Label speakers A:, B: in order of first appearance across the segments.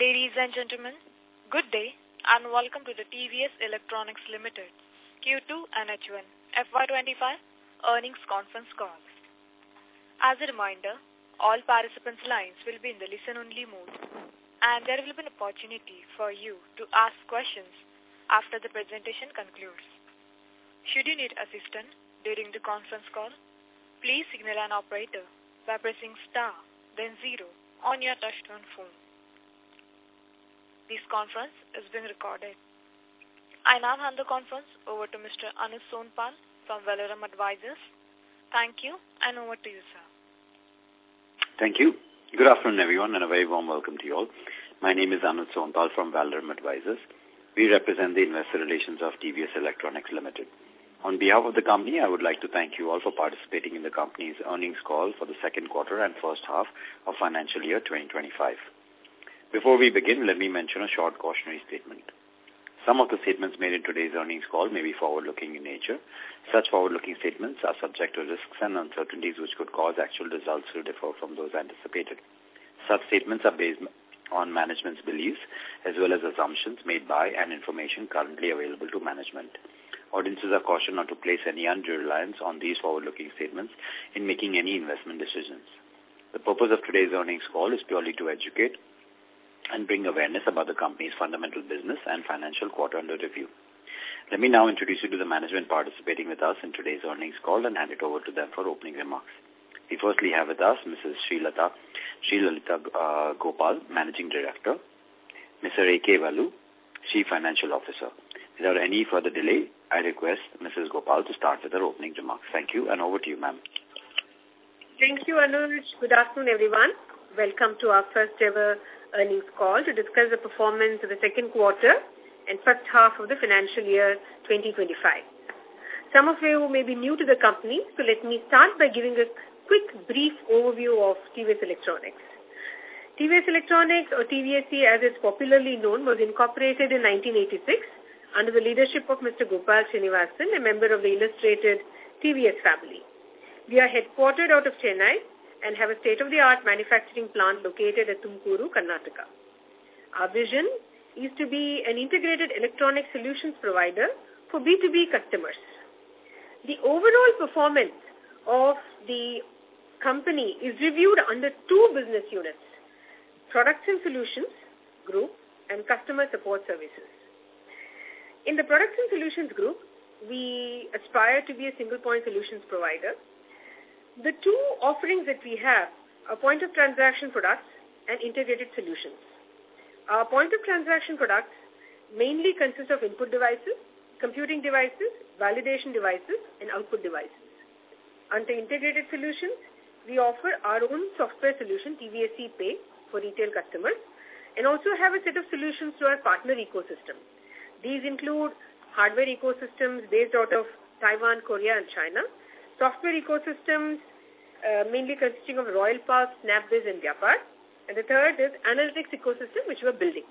A: Ladies and gentlemen, good day and welcome to the TVS Electronics Limited Q2 and H1 FY25 earnings conference call. As a reminder, all participants' lines will be in the listen-only mode and there will be an opportunity for you to ask questions after the presentation concludes. Should you need assistance during the conference call, please signal an operator by pressing star, then 0 on your touchtone phone. This conference is being recorded. I now hand the conference over to Mr. Anuj Sonpal from Valorem Advisors. Thank you, and over to you, sir.
B: Thank you. Good afternoon, everyone, and a very warm welcome to you all. My name is Anuj Sonpal from Valorem Advisors. We represent the investor relations of TVS Electronics Limited. On behalf of the company, I would like to thank you all for participating in the company's earnings call for the second quarter and first half of financial year 2025. Before we begin, let me mention a short cautionary statement. Some of the statements made in today's earnings call may be forward-looking in nature. Such forward-looking statements are subject to risks and uncertainties which could cause actual results to differ from those anticipated. Such statements are based on management's beliefs as well as assumptions made by and information currently available to management. Audiences are cautioned not to place any undue reliance on these forward-looking statements in making any investment decisions. The purpose of today's earnings call is purely to educate and bring awareness about the company's fundamental business and financial quarter under review. Let me now introduce you to the management participating with us in today's earnings call and hand it over to them for opening remarks. We firstly have with us Mrs. Srilalita Gopal, Managing Director, Mr. A.K. Valu, Chief Financial Officer. Without any further delay, I request Mrs. Gopal to start with her opening remarks. Thank you, and over to you, ma'am.
C: Thank you, Anuj. Good afternoon, everyone. Welcome to our first ever earnings call to discuss the performance of the second quarter and first half of the financial year 2025. Some of you may be new to the company, so let me start by giving a quick brief overview of TVS Electronics. TVS Electronics, or TVSE as it's popularly known, was incorporated in 1986 under the leadership of Mr. Gopal Srinivasan, a member of the illustrated TVS family. We are headquartered out of Chennai and have a state-of-the-art manufacturing plant located at Tumkuru, Karnataka. Our vision is to be an integrated electronic solutions provider for B2B customers. The overall performance of the company is reviewed under two business units, Products and Solutions Group and Customer Support Services. In the Products and Solutions Group, we aspire to be a single-point solutions provider. The two offerings that we have are point-of-transaction products and integrated solutions. Our point-of-transaction products mainly consist of input devices, computing devices, validation devices, and output devices. Under integrated solutions, we offer our own software solution, TVSE Pay, for retail customers, and also have a set of solutions to our partner ecosystem. These include hardware ecosystems based out of Taiwan, Korea, and China, software ecosystems mainly consisting of Royal Path, SnapBiz, and Vyapar. And the third is analytics ecosystem, which we are building.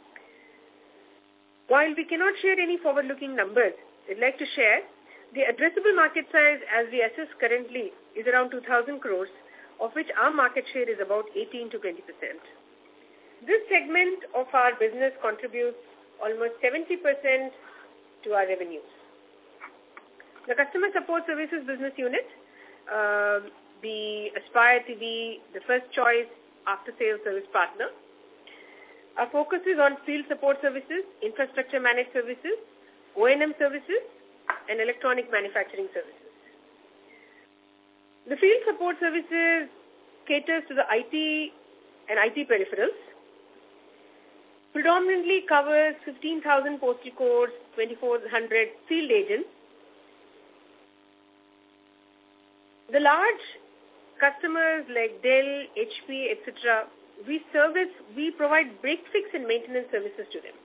C: While we cannot share any forward-looking numbers, I'd like to share the addressable market size as we assess currently is around 2,000 crores, of which our market share is about 18 to 20%. This segment of our business contributes almost 70% to our revenues. The Customer Support Services business unit, we aspire to be the first choice after-sales service partner. Our focus is on field support services, infrastructure managed services, O&M services, and electronic manufacturing services. The field support services caters to the IT and IT peripherals, predominantly covers 15,000 postal codes, 2,400 field agents. The large customers like Dell, HP, etc., we provide break-fix and maintenance services to them.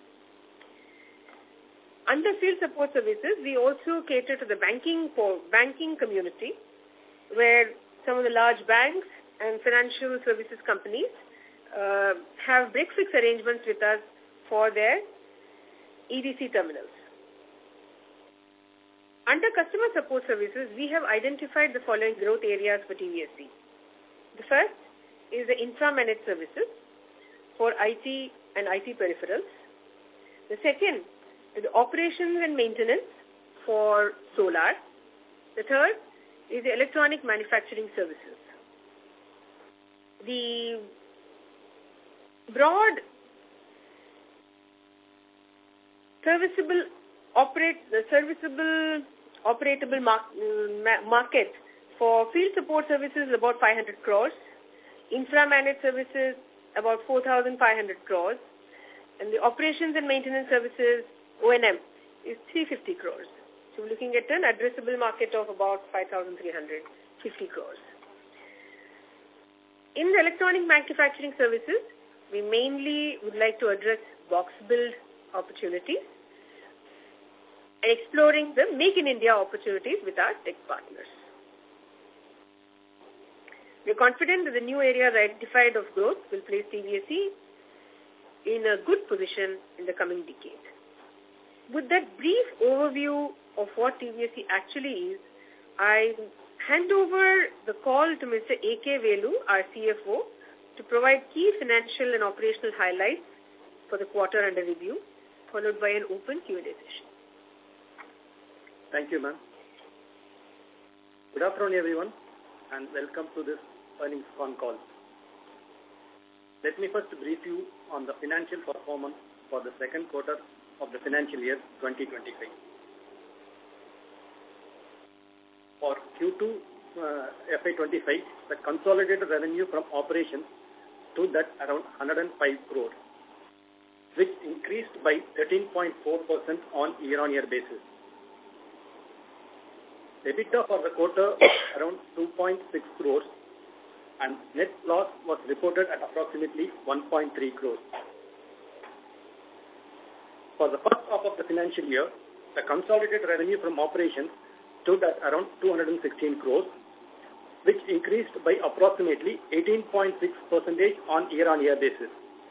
C: Under field support services, we also cater to the banking community, where some of the large banks and financial services companies have break-fix arrangements with us for their EDC terminals. Under customer support services, we have identified the following growth areas for TVSE. The first is the infra-managed services for IT and IT peripherals. The second is the operations and maintenance for solar. The third is the electronic manufacturing services. The broad serviceable operatable market for field support services is about 500 crores. Infra managed services about 4,500 crores. And the operations and maintenance services, O&M, is 350 crores. So we're looking at an addressable market of about 5,350 crores. In the electronic manufacturing services, we mainly would like to address box build opportunities and exploring the Make in India opportunities with our tech partners. We are confident that the new areas identified of growth will place TVSE in a good position in the coming decade. With that brief overview of what TVSE actually is, I hand over the call to Mr. A.K. Velu, our CFO, to provide key financial and operational highlights for the quarter under review, followed by an open Q&A session.
D: Thank you, ma'am. Good afternoon, everyone, and welcome to this earnings phone call. Let me first brief you on the financial performance for the second quarter of the financial year 2025. For Q2 FY25, the consolidated revenue from operations stood at around 105 crore, which increased by 13.4% on year-on-year basis. EBITDA for the quarter was around 2.6 crores and net loss was reported at approximately 1.3 crores. For the first half of the financial year, the consolidated revenue from operations stood at around 216 crores, which increased by approximately 18.6% on year-on-year basis.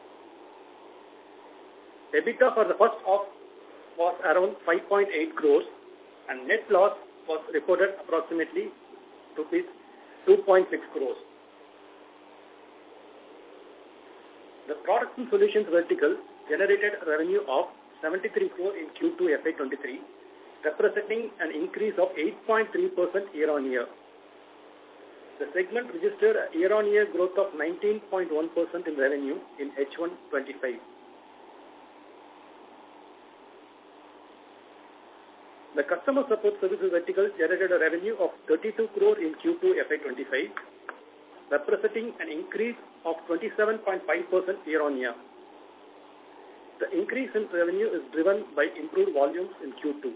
D: EBITDA for the first half was around 5.8 crores and net loss was reported approximately rupees 2.6 crores. The products and solutions vertical generated revenue of 73 crore in Q2 FY23, representing an increase of 8.3% year-on-year. The segment registered a year-on-year growth of 19.1% in revenue in H1 25. The customer support services vertical generated a revenue of 32 crore in Q2 FY25, representing an increase of 27.5% year-on-year. The increase in revenue is driven by improved volumes in Q2.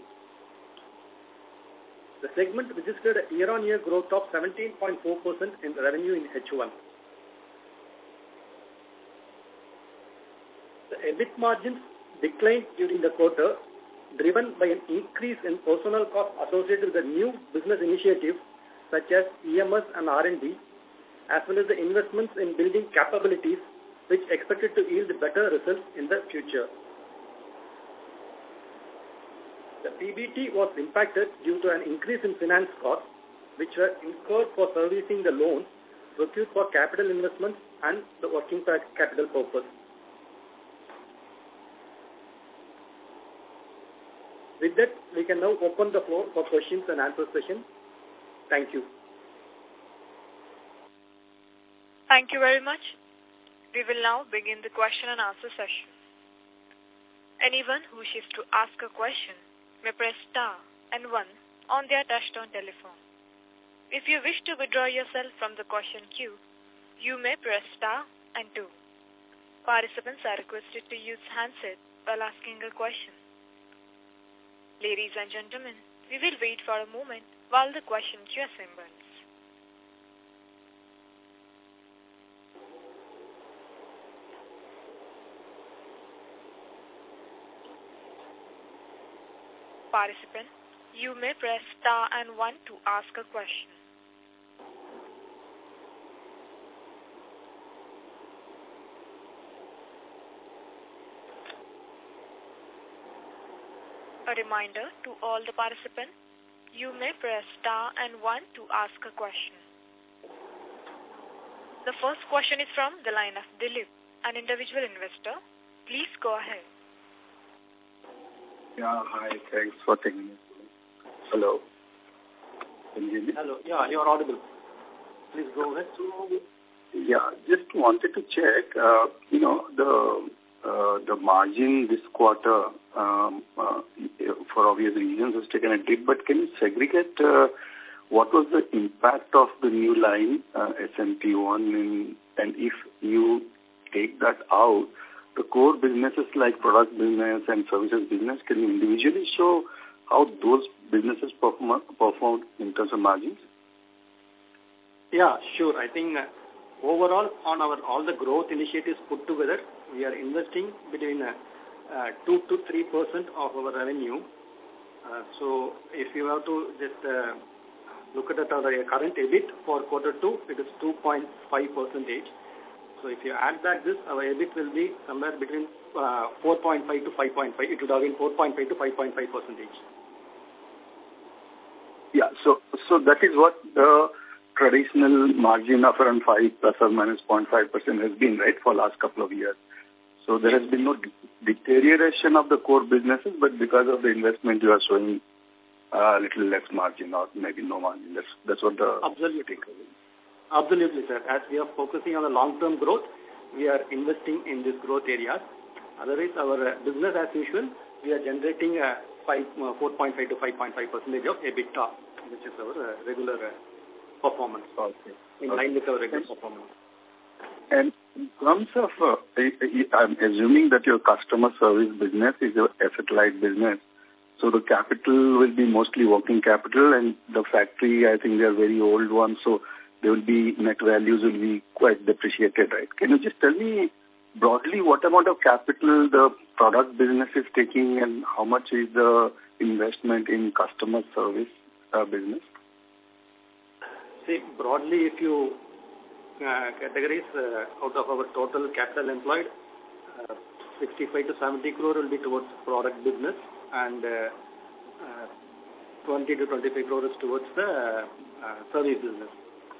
D: The segment registered a year-on-year growth of 17.4% in revenue in H1. The EBIT margins declined during the quarter, driven by an increase in personnel costs associated with the new business initiatives such as EMS and R&D, as well as the investments in building capabilities which expected to yield better results in the future. The PBT was impacted due to an increase in finance costs, which were incurred for servicing the loans procured for capital investments and the working capital purpose. With that, we can now open the floor for questions and answer session. Thank you.
A: Thank you very much. We will now begin the question and answer session. Anyone who wishes to ask a question may press star and 1 on their touchtone telephone. If you wish to withdraw yourself from the question queue, you may press star and 2. Participants are requested to use handset while asking a question. Ladies and gentlemen, we will wait for a moment while the question queue assembles. Participant, you may press star and 1 to ask a question. A reminder to all the participants, you may press star and 1 to ask a question. The first question is from the line of Dilip, an individual investor. Please go ahead.
E: Yeah, hi. Thanks for taking me. Hello. Can you hear me?
D: Hello. Yeah, you are audible. Please go ahead.
E: Yeah, just wanted to check, the margin this quarter, for obvious reasons, has taken a dip, but can you segregate what was the impact of the new line, SMP1, and if you take that out, the core businesses like product business and services business, can you individually show how those businesses performed in terms of margins?
D: Yeah, sure. I think overall on all the growth initiatives put together, we are investing between 2 to 3% of our revenue. So if you have to just look at our current EBIT for quarter 2, it is 2.5%. So if you add back this, our EBIT will be somewhere between 4.5 to 5.5. It would have been 4.5 to 5.5%.
E: Yeah, so that is what the traditional margin of around 5 plus or minus 0.5% has been, right, for last couple of years. So there has been no deterioration of the core businesses, but because of the investment, you are showing a little less margin or maybe no margin. That's what the...
D: Absolutely, sir. As we are focusing on the long-term growth, we are investing in this growth areas. Otherwise, our business as usual, we are generating 4.5 to 5.5% of EBITDA, which is our regular performance.
E: Okay.
D: In line with our regular performance.
E: And in terms of, I'm assuming that your customer service business is your asset-light business. So the capital will be mostly working capital, and the factory, I think they are very old ones, so there will be net values will be quite depreciated, right? Can you just tell me broadly what amount of capital the product business is taking and how much is the investment in customer service business?
D: See, broadly, if you categorize out of our total capital employed, 65 to 70 crore will be towards product business and 20 to 25 crore is towards the service business.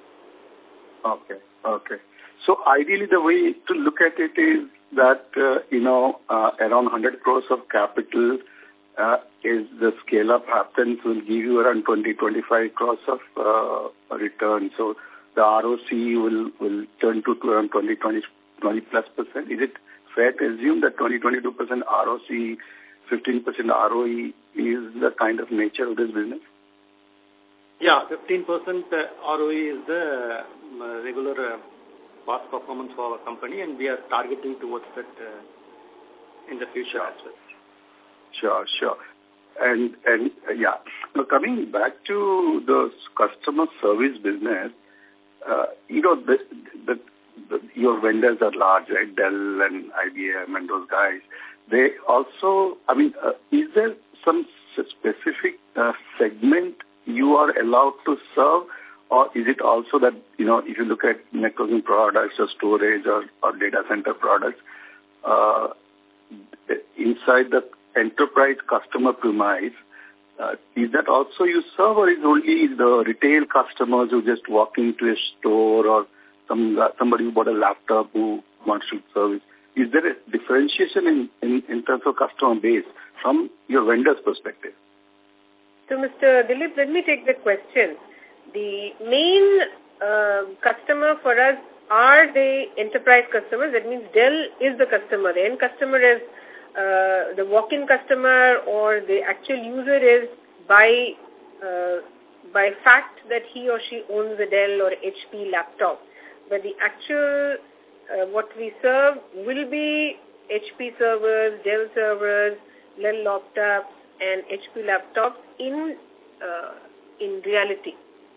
E: Okay. So ideally the way to look at it is that, around 100 crores of capital is the scale-up happens will give you around 20-25 crores of return. So the ROC will turn to around 20 plus %. Is it fair to assume that 20-22% ROC, 15% ROE is the kind of nature of this business?
D: Yeah, 15% ROE is the regular past performance for our company, and we are targeting towards that in the future as well. Sure.
E: And yeah, now coming back to the customer service business, your vendors are large, right? Dell and IBM and those guys. They also, is there some specific segment you are allowed to serve, or is it also that, if you look at networking products or storage or data center products, inside the enterprise customer premise, is that also you serve, or is only the retail customers who just walk into a store or somebody who bought a laptop who wants to service? Is there a differentiation in terms of customer base from your vendor's perspective?
C: So, Mr. Dilip, let me take the question. The main customer for us are the enterprise customers. That means Dell is the customer. The end customer is the walk-in customer, or the actual user is by fact that he or she owns a Dell or HP laptop. But the actual what we serve will be HP servers, Dell servers, Dell laptops, and HP laptops in reality.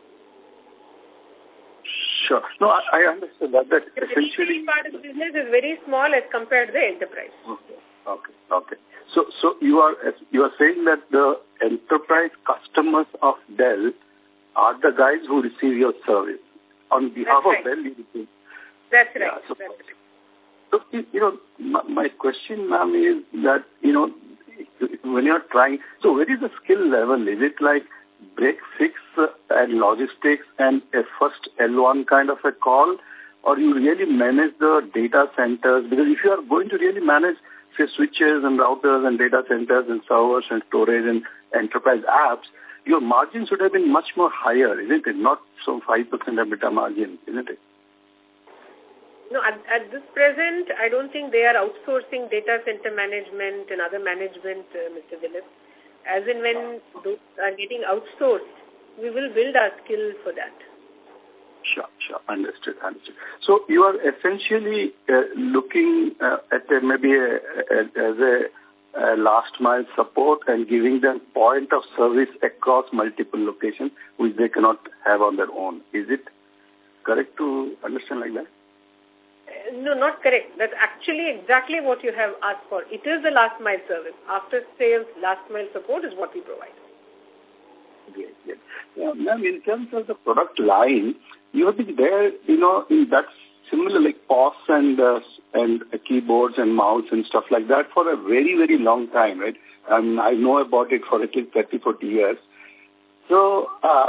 E: Sure. No, I understand that. That essentially...
C: The part of the business is very small as compared to the enterprise.
E: Okay. So you are saying that the enterprise customers of Dell are the guys who receive your service. On behalf of Dell, you receive...
C: That's right.
E: Yeah, so, my question, ma'am, is that, when you're trying, so where is the skill level? Is it like break, fix, and logistics and a first L1 kind of a call? Or you really manage the data centers? Because if you are going to really manage say, switches and routers and data centers and servers and storage and enterprise apps, your margins should have been much more higher, isn't it? Not some 5% EBITDA margin, isn't it?
C: No, at this present, I don't think they are outsourcing data center management and other management, Mr. Dilip. As in when those are getting outsourced, we will build our skill for that.
E: Sure. Understood. So you are essentially looking at maybe as a last mile support and giving them point of service across multiple locations which they cannot have on their own. Is it correct to understand like that?
C: No, not correct. That's actually exactly what you have asked for. It is the last mile service. After sales, last mile support is what we provide.
E: Great. Yeah, ma'am, in terms of the product line, you have been there, in that similar like POS and keyboards and mouse and stuff like that for a very, very long time, right? I know about it for at least 30, 40 years. So,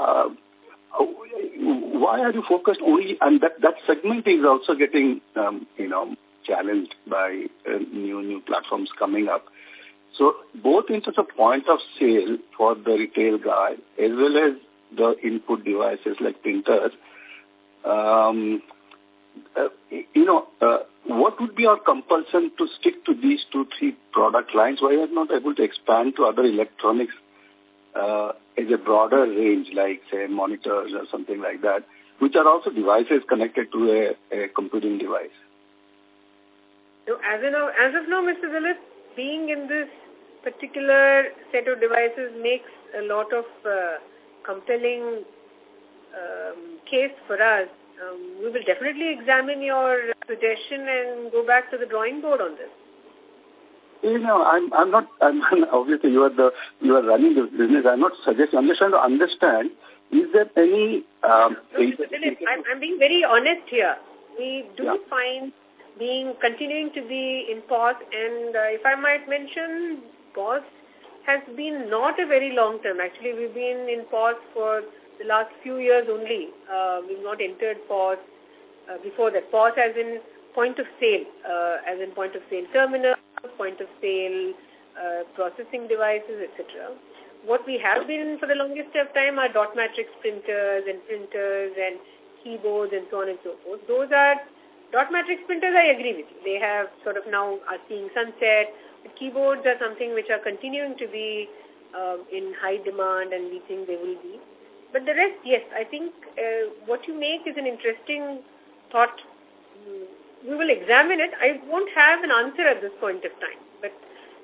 E: why are you focused only, and that segment is also getting, challenged by new platforms coming up. So both in terms of point of sale for the retail guy as well as the input devices like printers, what would be our compulsion to stick to these 2-3 product lines? Why are we not able to expand to other electronics as a broader range, like, say, monitors or something like that, which are also devices connected to a computing device?
C: So as of now, Mr. Dilip, being in this particular set of devices makes a lot of compelling case for us. We will definitely examine your suggestion and go back to the drawing board on this.
E: I'm obviously you are running this business. I'm not suggesting. I'm just trying to understand. Is there any?
C: No, Mr. Dilip, I'm being very honest here. We do find continuing to be in POS, and if I might mention, POS has been not a very long term. Actually, we've been in POS for the last few years only. We've not entered POS before that. POS as in point of sale terminal, point of sale, processing devices, etc. What we have been for the longest of time are dot matrix printers and keyboards and so on and so forth. Those are dot matrix printers, I agree with you. They have sort of now are seeing sunset. The keyboards are something which are continuing to be in high demand, and we think they will be. But the rest, yes, I think what you make is an interesting thought. We will examine it. I won't have an answer at this point of time. But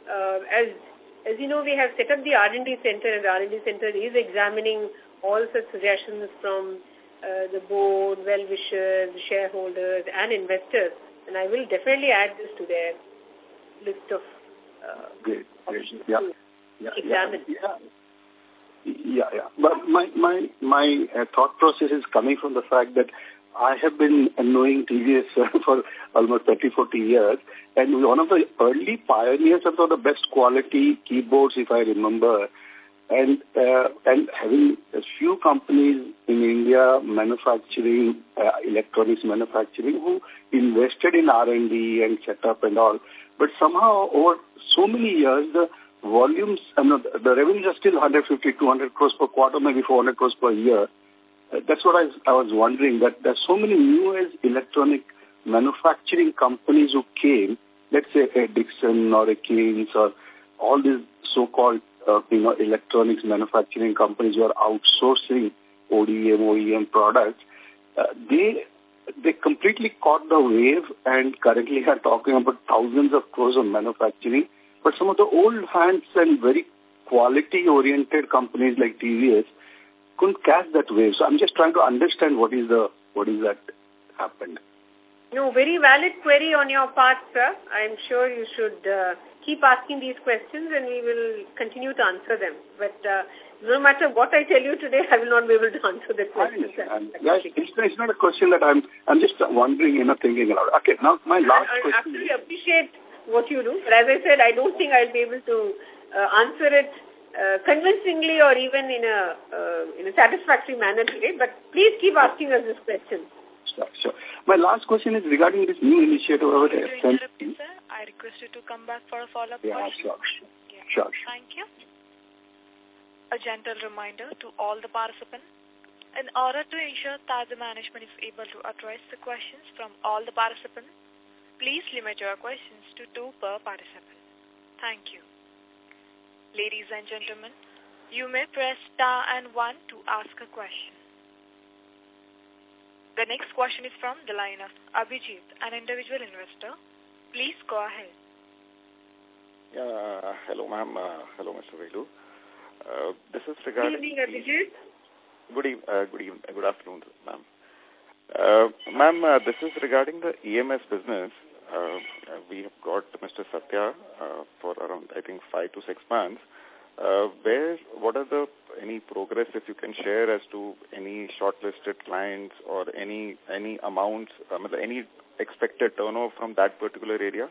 C: as you know, we have set up the R&D center, and the R&D center is examining all such suggestions from the board, well-wishers, shareholders, and investors. And I will definitely add this to their list of options to examine.
E: Yeah. But my thought process is coming from the fact that I have been knowing TVS for almost 30, 40 years, and one of the early pioneers of the best quality keyboards, if I remember, and having a few companies in India manufacturing, electronics manufacturing, who invested in R&D and setup and all. But somehow over so many years, the volumes, the revenues are still 150, 200 crores per quarter, maybe 400 crores per year. That's what I was wondering, that there's so many new age electronic manufacturing companies who came, let's say a Dixon or a Keynes or all these so-called electronics manufacturing companies who are outsourcing OEM products. They completely caught the wave and currently are talking about thousands of crores of manufacturing. But some of the old hands and very quality-oriented companies like TVS couldn't catch that wave. So I'm just trying to understand what is that happened.
C: No, very valid query on your part, sir. I'm sure you should keep asking these questions, and we will continue to answer them. But no matter what I tell you today, I will not be able to answer the question.
E: It's not a question that I'm just wondering, thinking aloud. Okay, now my last question.
C: I absolutely appreciate what you do, but as I said, I don't think I'll be able to answer it convincingly or even in a satisfactory manner today. But please keep asking us this question.
E: Sure. My last question is regarding this new initiative over there.
A: Sir, I request you to come back for a follow-up question.
E: Sure.
A: Thank you. A gentle reminder to all the participants. In order to ensure that the management is able to address the questions from all the participants, please limit your questions to 2 per participant. Thank you. Ladies and gentlemen, you may press star and 1 to ask a question. The next question is from the line of Abhijit, an individual investor. Please go ahead.
F: Yeah, hello ma'am. Hello Mr. Velu. This is regarding...
C: Good evening, Abhijit.
F: Good afternoon, ma'am. Ma'am, this is regarding the EMS business. We have got Mr. Satya for around, I think, 5 to 6 months. What are any progress if you can share as to any shortlisted clients or any amounts, any expected turnover from that particular area?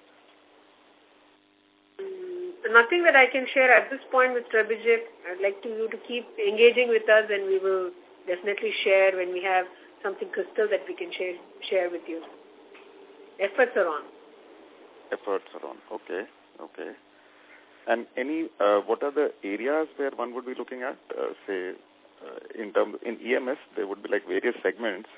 C: Nothing that I can share at this point, Mr. Abhijit. I'd like you to keep engaging with us, and we will definitely share when we have something crystal that we can share with you. Efforts are on.
F: Okay. And what are the areas where one would be looking at? In EMS, there would be like various segments,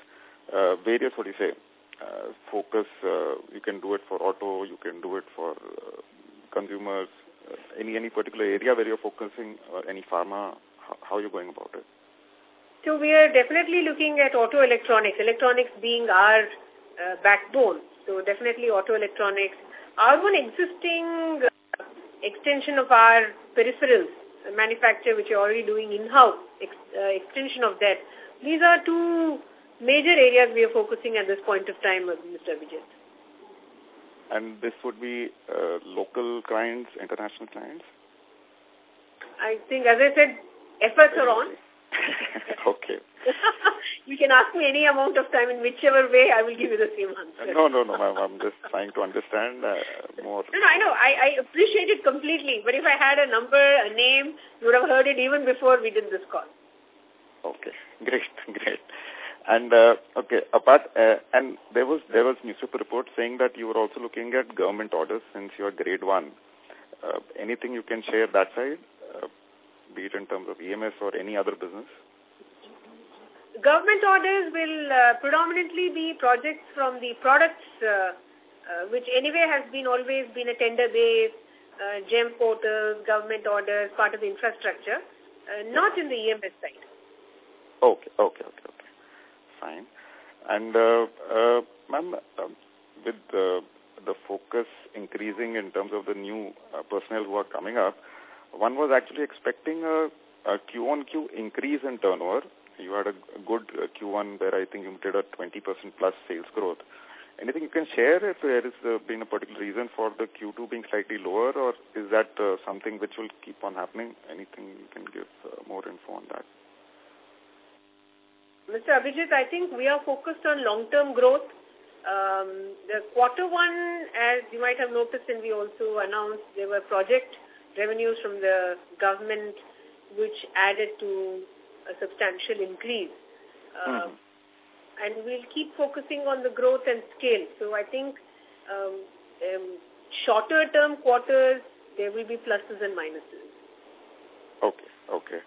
F: focus. You can do it for auto, you can do it for consumers. Any particular area where you're focusing, or any pharma? How are you going about it?
C: So we are definitely looking at auto electronics being our backbone. So definitely auto electronics. Our one existing extension of our peripherals manufacture, which you're already doing in-house, extension of that. These are 2 major areas we are focusing at this point of time, Mr. Abhijit.
F: And this would be local clients, international clients?
C: I think, as I said, efforts are on.
F: Okay.
C: You can ask me any amount of time in whichever way, I will give you the same answer.
F: No, ma'am. I'm just trying to understand more.
C: No, I know. I appreciate it completely. But if I had a number, a name, you would have heard it even before we did this call.
F: Okay. Great. And and there was newspaper report saying that you were also looking at government orders since you are grade 1. Anything you can share that side, be it in terms of EMS or any other business?
C: Government orders will predominantly be projects from the products, which anyway has always been a tender-based, GEM portals, government orders, part of the infrastructure, not in the EMS side.
F: Okay. Fine. And, ma'am, with the focus increasing in terms of the new personnel who are coming up, one was actually expecting a Q-on-Q increase in turnover. You had a good Q1 where I think you did a 20% plus sales growth. Anything you can share if there has been a particular reason for the Q2 being slightly lower, or is that something which will keep on happening? Anything you can give more info on that?
C: Mr. Abhijit, I think we are focused on long-term growth. The Q1, as you might have noticed, and we also announced, there were project revenues from the government which added to a substantial increase. And we'll keep focusing on the growth and scale. So I think shorter-term quarters, there will be pluses and minuses.
F: Okay.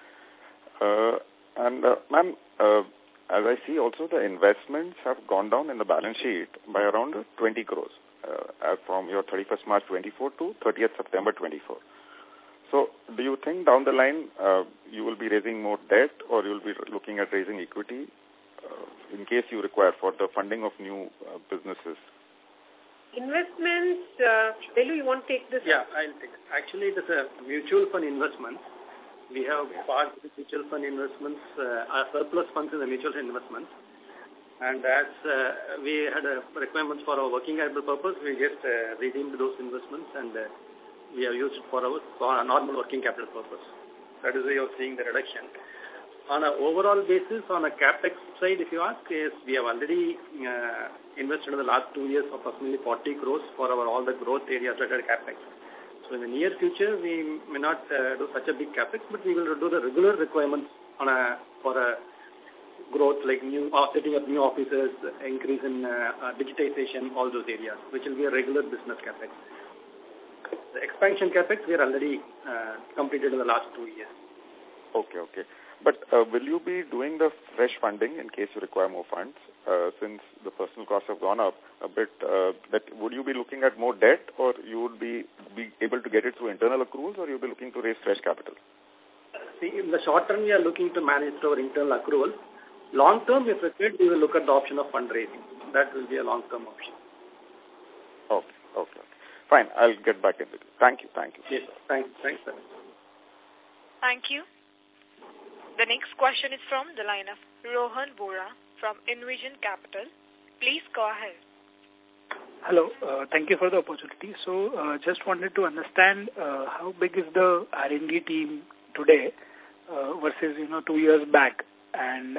F: And ma'am, as I see also the investments have gone down in the balance sheet by around 20 crores from your 31st March 24 to 30th September 24. So do you think down the line you will be raising more debt, or you will be looking at raising equity in case you require for the funding of new businesses?
C: Investments, Velu, you want to take this?
D: Yeah, I'll take it. Actually, it is a mutual fund investment. We have parked the mutual fund investments, our surplus funds in the mutual fund investments. And as we had requirements for our working capital purpose, we just redeemed those investments, and we have used it for our normal working capital purpose. That is why you're seeing the reduction. On an overall basis, on a capex side, if you ask, yes, we have already invested in the last 2 years approximately 40 crores for all the growth areas related capex. So in the near future, we may not do such a big capex, but we will do the regular requirements for a growth like setting up new offices, increase in digitization, all those areas, which will be a regular business capex. The expansion capex we are already completed in the last 2 years.
F: Okay. But will you be doing the fresh funding in case you require more funds? Since the personal costs have gone up a bit, would you be looking at more debt, or you would be able to get it through internal accruals, or you'll be looking to raise fresh capital?
D: See, in the short term, we are looking to manage our internal accruals. Long term, if required, we will look at the option of fundraising. That will be a long-term option.
F: Okay. Fine, I'll get back into it. Thank you.
D: Yes, thanks, sir.
A: Thank you. The next question is from the line of Rohan Bora from Envision Capital. Please go ahead.
G: Hello. Thank you for the opportunity. So, just wanted to understand how big is the R&D team today versus 2 years back, and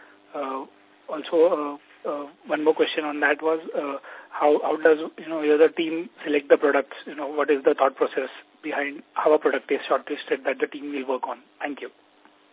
G: also one more question on that was how does your other team select the products? What is the thought process behind how a product is shortlisted that the team will work on? Thank you.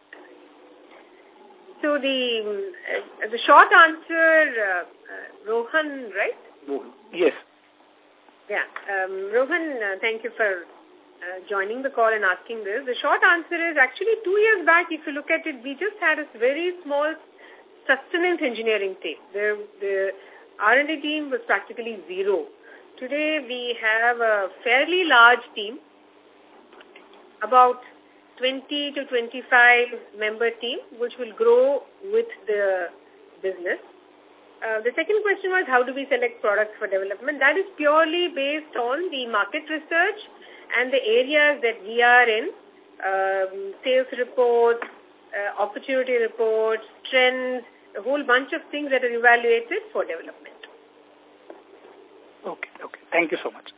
C: So the short answer, Rohan, right?
D: Rohan.
G: Yes.
C: Yeah. Rohan, thank you for joining the call and asking this. The short answer is actually 2 years back, if you look at it, we just had a very small sustenance engineering team. The R&D team was practically zero. Today we have a fairly large team, about 20 to 25 member team, which will grow with the business. The second question was, how do we select products for development? That is purely based on the market research and the areas that we are in, sales reports, opportunity reports, trends, a whole bunch of things that are evaluated for development.
G: Okay. Thank you so much.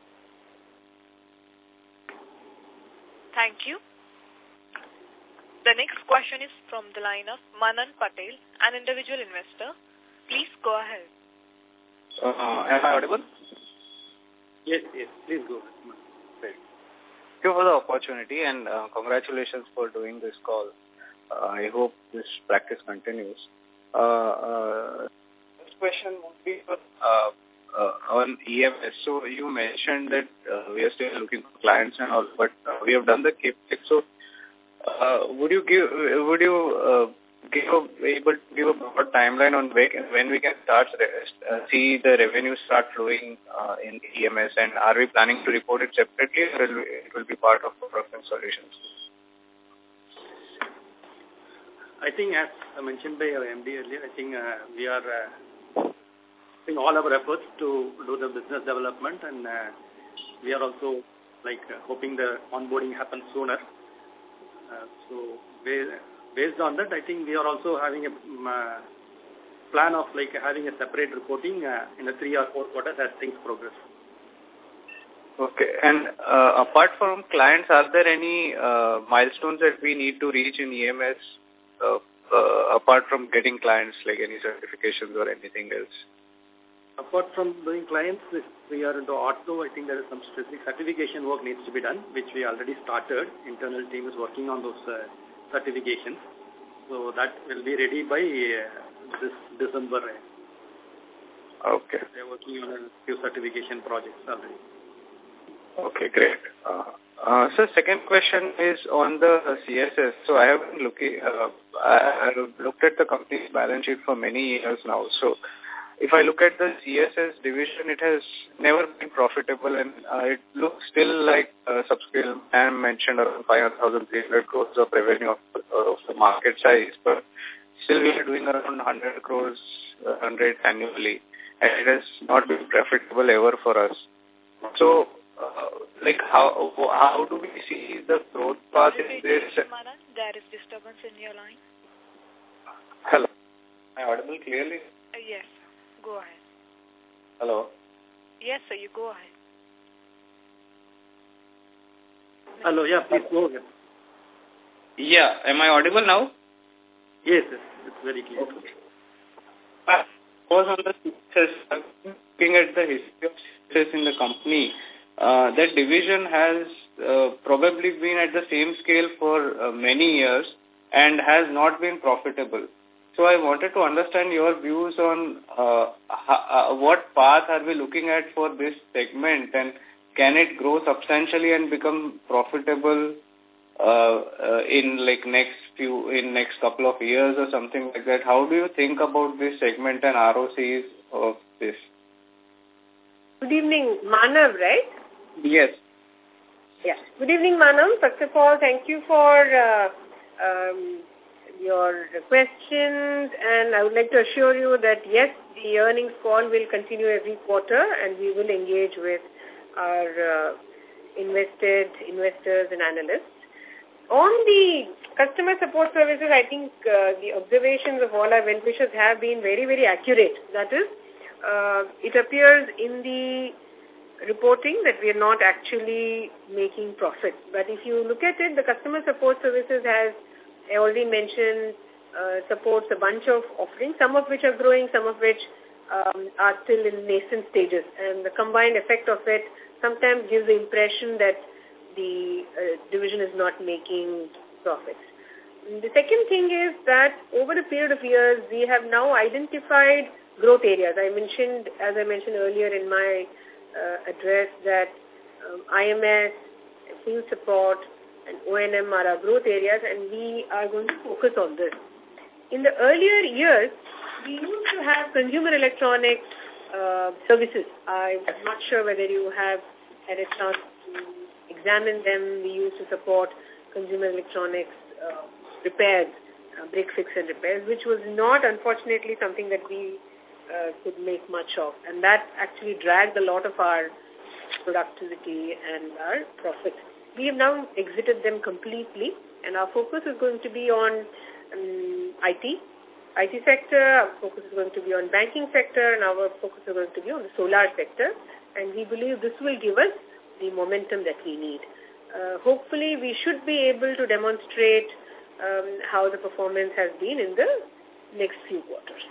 A: Thank you. The next question is from the line of Manan Patel, an individual investor. Please go ahead.
H: Am I audible?
D: Yes, please go ahead.
H: Thank you for the opportunity, and congratulations for doing this call. I hope this practice continues. This question would be on EMS. So you mentioned that we are still looking for clients and all, but we have done the CapEx. So would you able to give a proper timeline on when we can start see the revenue start flowing in EMS, and are we planning to report it separately, or it will be part of Product and Solutions?
D: I think, as mentioned by our MD earlier, I think we are putting all our efforts to do the business development, and we are also hoping the onboarding happens sooner. So based on that, I think we are also having a plan of having a separate reporting in the 3 or 4 quarters as things progress.
H: Okay. And apart from clients, are there any milestones that we need to reach in EMS apart from getting clients, like any certifications or anything else?
D: Apart from doing clients, if we are into auto, I think there is some specific certification work needs to be done, which we already started. Internal team is working on those certifications. So that will be ready by this December.
H: Okay.
D: They are working on a few certification projects already.
H: Okay, great. So second question is on the CSS. So I have been I looked at the company's balance sheet for many years now. So if I look at the CSS division, it has never been profitable, and it looks still like subscale. I mentioned around 5,300 crores of revenue of the market size, but still we are doing around 100 crores annually, and it has not been profitable ever for us. So, how do we see the growth path in this?
A: Manan, there is disturbance in your line.
H: Hello. Am I audible clearly?
A: Yes. Go ahead.
H: Hello?
A: Yes, sir, you go ahead.
D: Hello, yeah, please go ahead.
H: Yeah, am I audible now?
D: Yes, it's very clear.
H: Okay. I was on the CSS, looking at the history of CSS in the company. That division has probably been at the same scale for many years and has not been profitable. So I wanted to understand your views on what path are we looking at for this segment, and can it grow substantially and become profitable in next couple of years or something like that? How do you think about this segment and ROCs of this?
C: Good evening, Manav, right?
H: Yes.
C: Yeah. Good evening, Manav. First of all, thank you for your questions, and I would like to assure you that yes, the earnings call will continue every quarter, and we will engage with our investors and analysts. On the customer support services, I think the observations of all our well-wishers have been very, very accurate. That is, it appears in the reporting that we are not actually making profit. But if you look at it, the customer support services has, I already mentioned, supports a bunch of offerings, some of which are growing, some of which are still in nascent stages. And the combined effect of it sometimes gives the impression that the division is not making profits. The second thing is that over a period of years, we have now identified growth areas. As I mentioned earlier in my address, that IMS, field support, and O&M are our growth areas, and we are going to focus on this. In the earlier years, we used to have consumer electronics services. I'm not sure whether you have had a chance to examine them. We used to support consumer electronics repairs, break, fix, and repairs, which was not, unfortunately, something that we could make much of. And that actually dragged a lot of our productivity and our profit. We have now exited them completely, and our focus is going to be on IT sector, our focus is going to be on banking sector, and our focus is going to be on the solar sector. And we believe this will give us the momentum that we need. Hopefully, we should be able to demonstrate how the performance has been in the next few quarters.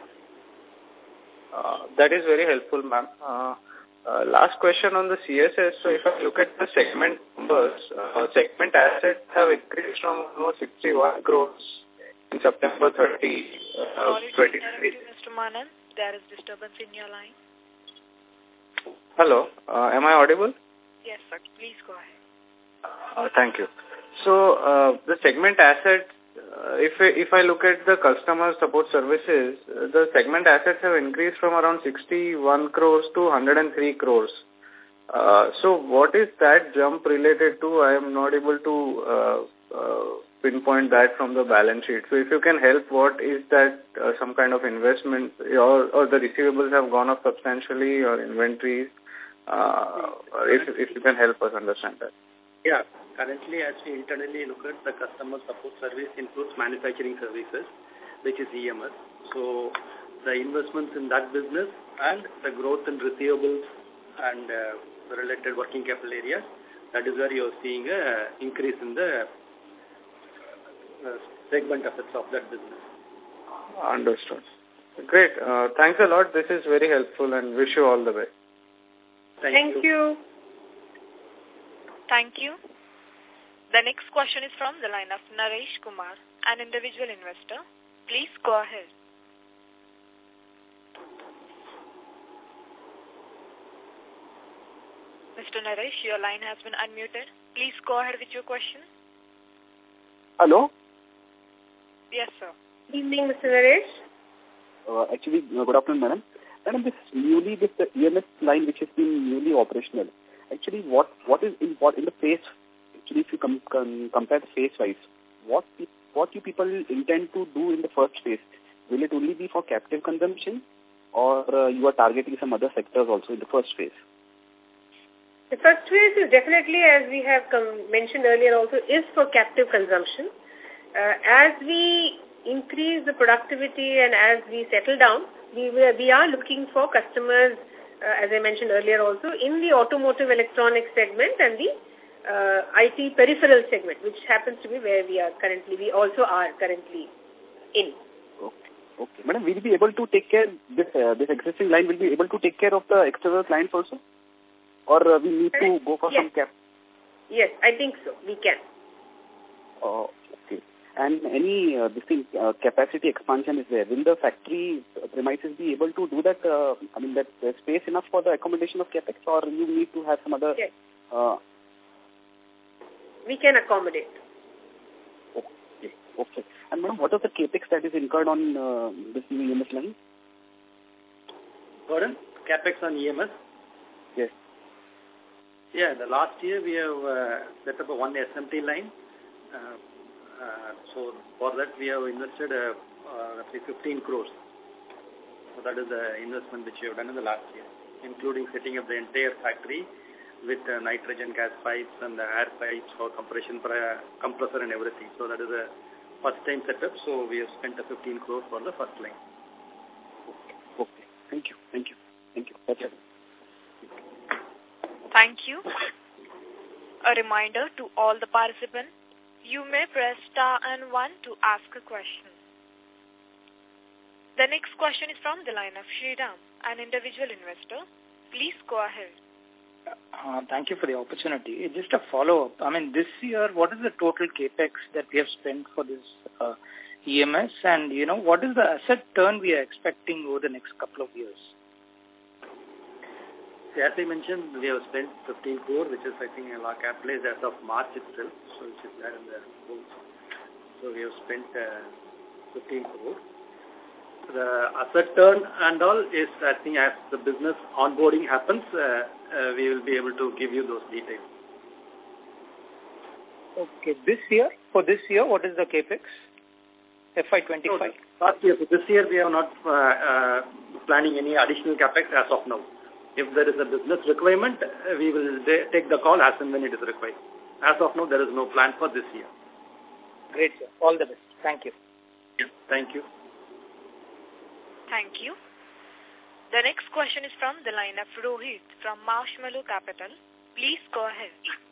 H: That is very helpful, ma'am. Last question on the CSS. So if I look at the segment numbers, segment assets have increased from almost 61 crores in September 30, 2020.
A: Mr. Manan, there is disturbance in your line.
H: Hello, am I audible?
A: Yes, sir. Please go ahead.
H: Thank you. So the segment assets, if I look at the customer support services, the segment assets have increased from around 61 crores to 103 crores. So what is that jump related to? I am not able to pinpoint that from the balance sheet. So if you can help, what is that some kind of investment, or the receivables have gone up substantially, or inventories? If you can help us understand that.
D: Yeah. Currently, as we internally look at the customer support service includes manufacturing services, which is EMS. So the investments in that business and the growth in receivables and the related working capital areas, that is where you're seeing an increase in the segment assets of that business.
H: Understood. Great. Thanks a lot. This is very helpful, and wish you all the best.
C: Thank you.
A: Thank you. The next question is from the line of Naresh Kumar, an individual investor. Please go ahead. Mr. Naresh, your line has been unmuted. Please go ahead with your question.
I: Hello?
A: Yes, sir.
C: Good evening, Mr. Naresh.
I: Actually, good afternoon, madam. Madam, this EMS line which has been newly operational, actually what is in the phase, actually if you compare the phase-wise, what you people intend to do in the first phase? Will it only be for captive consumption, or you are targeting some other sectors also in the first phase?
C: The first phase is definitely, as we have mentioned earlier also, is for captive consumption. As we increase the productivity and as we settle down, we are looking for customers, as I mentioned earlier also, in the automotive electronics segment and the IT peripheral segment, which happens to be where we also are currently in.
I: Okay. Madam, will you be able to take care, this existing line will be able to take care of the external clients also? Or we need to go for some cap?
C: Yes, I think so. We can.
I: Okay. And any capacity expansion is there. Will the factory premises be able to do that? That space enough for the accommodation of capex, or you need to have some other?
C: Yes. We can accommodate.
I: Okay. And madam, what is the capex that is incurred on this new EMS line?
D: Pardon? Capex on EMS?
I: Yes.
D: Yeah, the last year we have set up a one SMT line. So for that we have invested roughly 15 crores. So that is the investment which we have done in the last year, including setting up the entire factory with nitrogen gas pipes and the air pipes for compressor and everything. So that is a first time setup. So we have spent 15 crores for the first line.
I: Okay. Thank you. That's it.
A: Thank you. A reminder to all the participants, you may press star and 1 to ask a question. The next question is from the line of Sriram, an individual investor. Please go ahead.
G: Thank you for the opportunity. Just a follow-up. This year, what is the total capex that we have spent for this EMS, and what is the asset turn we are expecting over the next couple of years?
D: As I mentioned, we have spent 15 crore, which is, I think, a capitalized as of March itself, so which is there in the books. So we have spent 15 crore. The asset turn and all is, I think, as the business onboarding happens, we will be able to give you those details.
G: Okay. For this year, what is the capex? FY25?
D: Last year. So this year, we are not planning any additional capex as of now. If there is a business requirement, we will take the call as and when it is required. As of now, there is no plan for this year.
G: Great, sir. All the best. Thank you.
D: Thank you.
A: Thank you. The next question is from the line of Rohit from Marshmallow Capital. Please go ahead.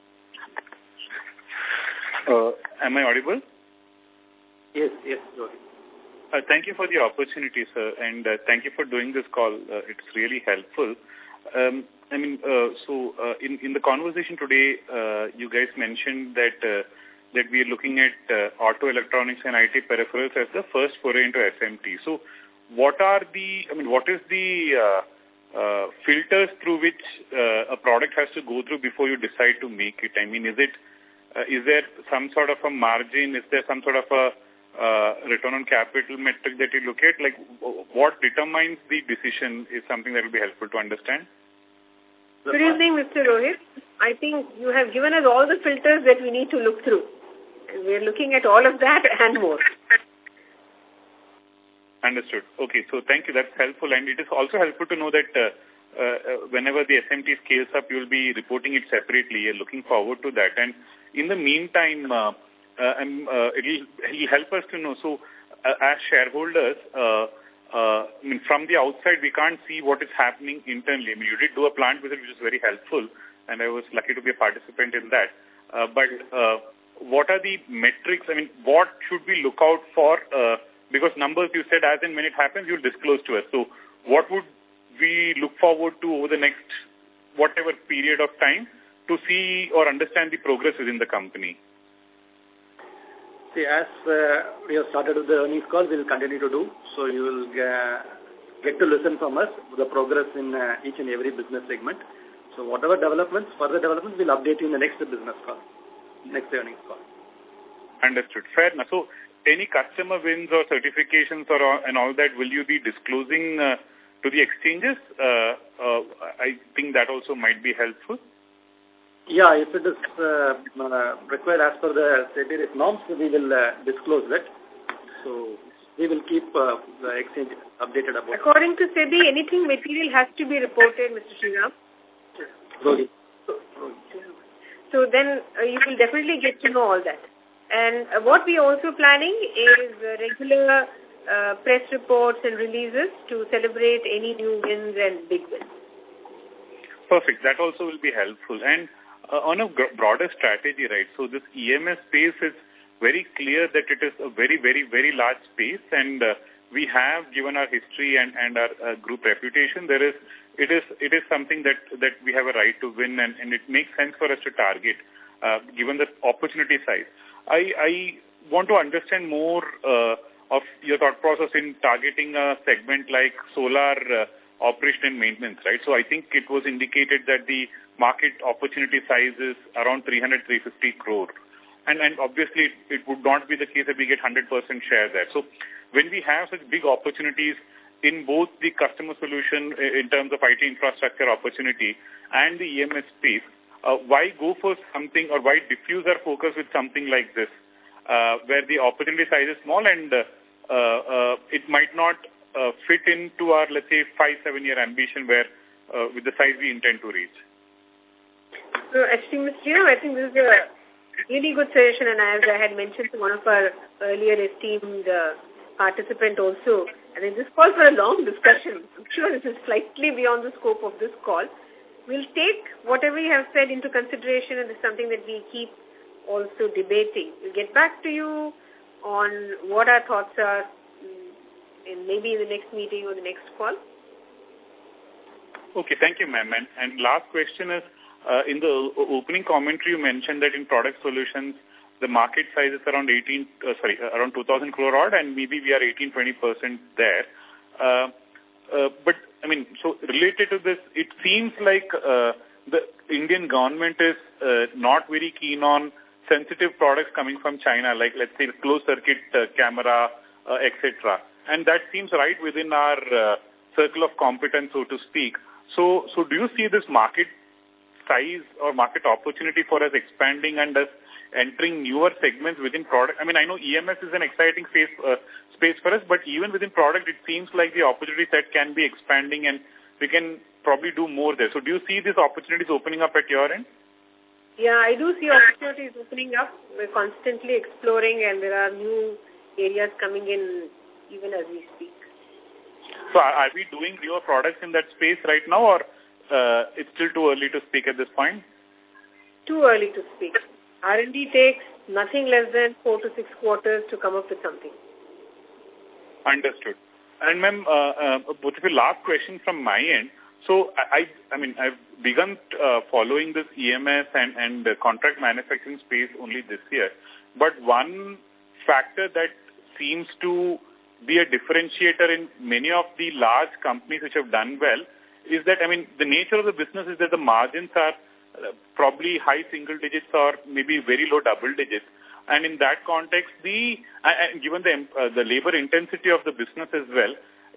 J: Am I audible?
D: Yes, Rohit.
J: Thank you for the opportunity, sir, and thank you for doing this call. It's really helpful. In the conversation today, you guys mentioned that we are looking at auto electronics and IT peripherals as the first foray into SMT. So, what is the filters through which a product has to go through before you decide to make it? Is there some sort of a margin? Is there some sort of a return on capital metric that you look at? Like, what determines the decision is something that will be helpful to understand.
C: Good evening, Mr. Rohit. I think you have given us all the filters that we need to look through. And we are looking at all of that and more.
J: Understood. Okay, so thank you. That's helpful. And it is also helpful to know that whenever the SMT scales up, you will be reporting it separately. You're looking forward to that. And in the meantime, it will help us to know. So, as shareholders, from the outside, we can't see what is happening internally. You did do a plant visit, which is very helpful, and I was lucky to be a participant in that. But what are the metrics? What should we look out for? Because numbers, you said, as and when it happens, you'll disclose to us. So, what would we look forward to over the next whatever period of time to see or understand the progress within the company?
D: See, as we have started with the earnings call, we will continue to do. So you will get to listen from us the progress in each and every business segment. So whatever developments, further developments, we'll update you in the next business call, next earnings call.
J: Understood. Fair enough. So any customer wins or certifications and all that, will you be disclosing to the exchanges? I think that also might be helpful.
D: Yeah, if it is required as per the SEBI norms, we will disclose that. So we will keep the exchange updated about it.
C: According to SEBI, anything material has to be reported, Mr. Sriram.
D: Slowly.
C: So then you will definitely get to know all that. And what we are also planning is regular press reports and releases to celebrate any new wins and big wins.
J: Perfect. That also will be helpful. And on a broader strategy, right, so this EMS space is very clear that it is a very, very, very large space, and we have, given our history and our group reputation, it is something that we have a right to win, and it makes sense for us to target, given the opportunity size. I want to understand more of your thought process in targeting a segment like solar operation and maintenance, right? So I think it was indicated that the market opportunity size is around 300-350 crore. And obviously, it would not be the case that we get 100% share there. So when we have such big opportunities in both the customer solution in terms of IT infrastructure opportunity and the EMS space, why go for something or why diffuse our focus with something like this, where the opportunity size is small and it might not fit into our, let's say, 5-7 year ambition where with the size we intend to reach?
C: So actually, Mr. I think this is a really good suggestion, and as I had mentioned to one of our earlier esteemed participant also, I think this calls for a long discussion. I'm sure this is slightly beyond the scope of this call. We'll take whatever you have said into consideration, and it's something that we keep also debating. We'll get back to you on what our thoughts are maybe in the next meeting or the next call.
J: Okay, thank you, ma'am. And last question is, in the opening commentary, you mentioned that in product solutions, the market size is around around 2,000 crore odd, and maybe we are 18-20% there. But I mean, so related to this, it seems like the Indian government is not very keen on sensitive products coming from China, like let's say closed circuit camera, etc. And that seems right within our circle of competence, so to speak. So do you see this market size or market opportunity for us expanding and us entering newer segments within product? I mean, I know EMS is an exciting space for us, but even within product, it seems like the opportunity set can be expanding and we can probably do more there. So do you see these opportunities opening up at your end?
C: Yeah, I do see opportunities opening up. We're constantly exploring, and there are new areas coming in even as we speak.
J: So are we doing newer products in that space right now, or it's still too early to speak at this point?
C: Too early to speak. R&D takes nothing less than 4 to 6 quarters to come up with something.
J: Understood. And ma'am, both of you, last question from my end. So I mean, I've begun following this EMS and the contract manufacturing space only this year. But one factor that seems to be a differentiator in many of the large companies which have done well is that, I mean, the nature of the business is that the margins are probably high single digits or maybe very low double digits. And in that context, given the labor intensity of the business as well,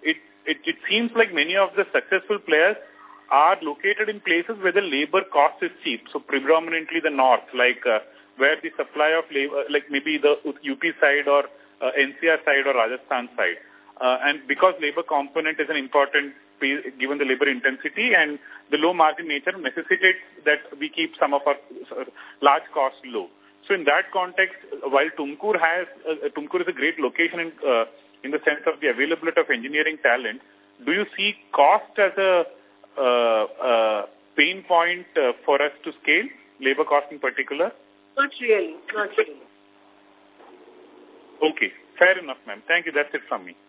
J: it seems like many of the successful players are located in places where the labor cost is cheap. So predominantly the north, like where the supply of labor, like maybe the UP side or NCR side or Rajasthan side. And because labor component is an important piece, given the labor intensity and the low margin nature necessitates that we keep some of our large costs low. So in that context, while Tumkur is a great location in the sense of the availability of engineering talent, do you see cost as a pain point for us to scale, labor cost in particular?
C: Not really.
J: Okay, fair enough, ma'am. Thank you. That's it from me.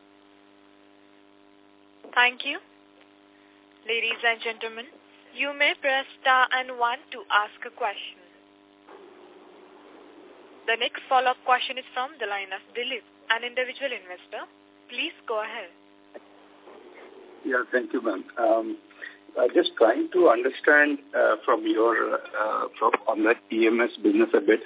A: Thank you. Ladies and gentlemen, you may press star and 1 to ask a question. The next follow-up question is from the line of Dilip, an individual investor. Please go ahead.
E: Yeah, thank you, ma'am. Just trying to understand from your on that EMS business a bit.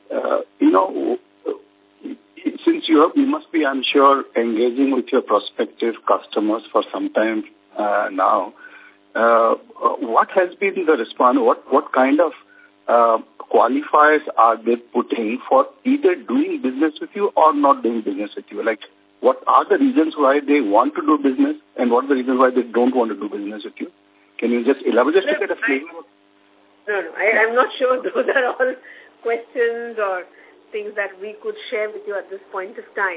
E: Since you must be, I'm sure, engaging with your prospective customers for some time now, what has been the response? What kind of qualifiers are they putting for either doing business with you or not doing business with you? Like, what are the reasons why they want to do business and what are the reasons why they don't want to do business with you? Can you just elaborate, just to get a flavor?
C: No, I'm not sure those are all questions or things that we could share with you at this point of time.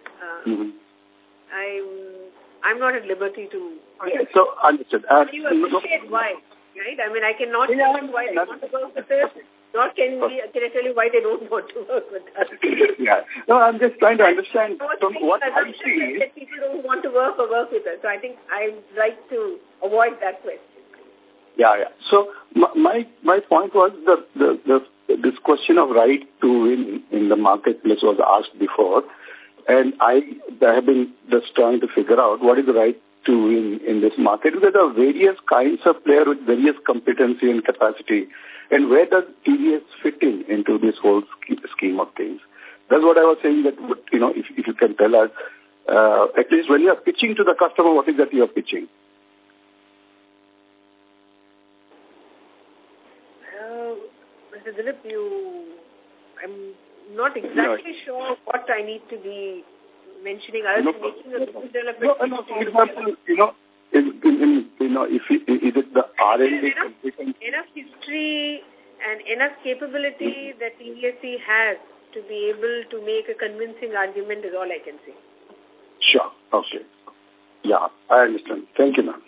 C: I'm not at liberty to...
E: Okay, so understood.
C: You appreciate why, right? I mean, I cannot tell you why they want to work with us, nor can I tell you why they don't want to work with us.
E: Yeah. No, I'm just trying to understand from what I see.
C: That people don't want to work with us. So I think I'd like to avoid that question.
E: Yeah. So my point was this question of right to win in in the marketplace was asked before. And I have been just trying to figure out what is the right to win in this market, because there are various kinds of players with various competency and capacity. And where does TVS fit into this whole scheme of things? That's what I was saying, that, you know, if you can tell us, at least when you are pitching to the customer, what is that you are pitching?
C: Mr. Dilip, I'm not exactly sure what I need to be mentioning. I was making a business development.
E: For example, is it the R&D?
C: Enough history and enough capability that TVSC has to be able to make a convincing argument is all I can say.
E: Sure. Okay. Yeah, I understand. Thank you, ma'am.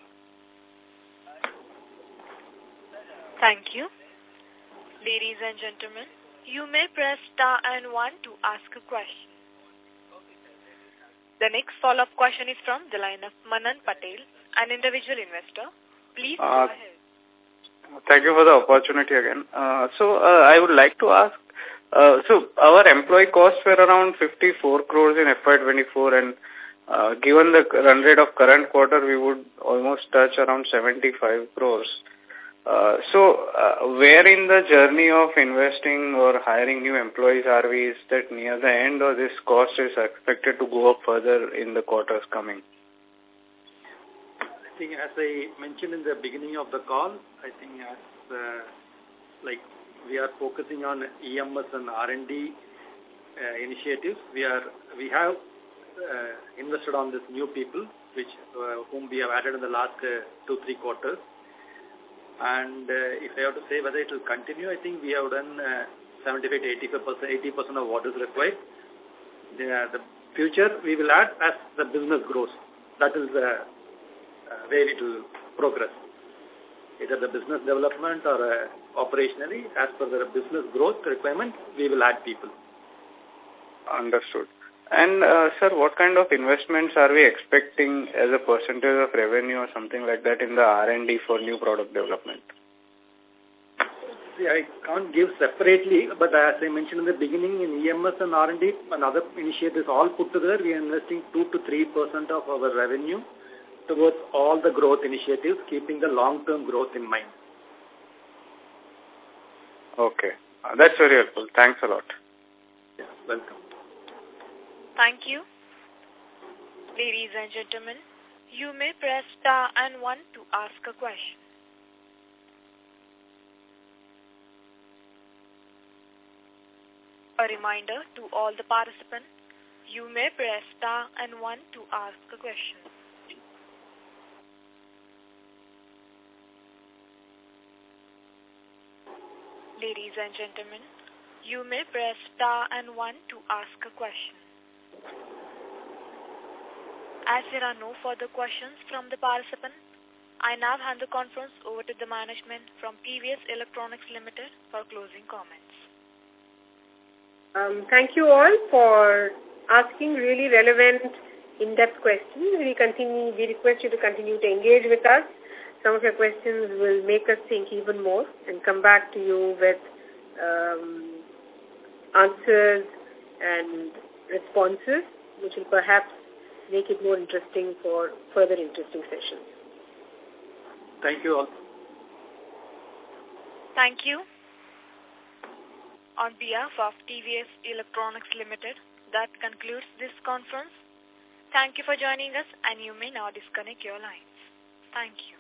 A: Thank you. Ladies and gentlemen, you may press star and 1 to ask a question. The next follow-up question is from the line of Manan Patel, an individual investor. Please go ahead.
H: Thank you for the opportunity again. I would like to ask, so our employee costs were around 54 crores in FY24, and given the run rate of current quarter, we would almost touch around 75 crores. Where in the journey of investing or hiring new employees are we? Is that near the end, or this cost is expected to go up further in the quarters coming?
D: I think, as I mentioned in the beginning of the call, I think we are focusing on EMS and R&D initiatives. We have invested on this new people, whom we have added in the last 2-3 quarters. And if I have to say whether it will continue, I think we have done 75 to 80% of what is required. The future we will add as the business grows. That is the way it will progress. Either the business development or operationally, as per the business growth requirement, we will add people.
H: Understood. And, sir, what kind of investments are we expecting as a percentage of revenue or something like that in the R&D for new product development?
D: See, I can't give separately, but as I mentioned in the beginning, in EMS and R&D and other initiatives all put together, we are investing 2 to 3% of our revenue towards all the growth initiatives, keeping the long-term growth in mind.
H: Okay. That's very helpful. Thanks a lot.
D: Yeah, welcome.
A: Thank you. Ladies and gentlemen, you may press star and 1 to ask a question. A reminder to all the participants, you may press star and 1 to ask a question. Ladies and gentlemen, you may press star and 1 to ask a question. As there are no further questions from the participant, I now hand the conference over to the management from TVS Electronics Limited for closing comments.
C: Thank you all for asking really relevant, in-depth questions. We request you to continue to engage with us. Some of your questions will make us think even more and come back to you with answers and responses, which will perhaps make it more interesting for further interesting sessions.
D: Thank you all.
A: Thank you. On behalf of TVS Electronics Limited, that concludes this conference. Thank you for joining us, and you may now disconnect your lines. Thank you.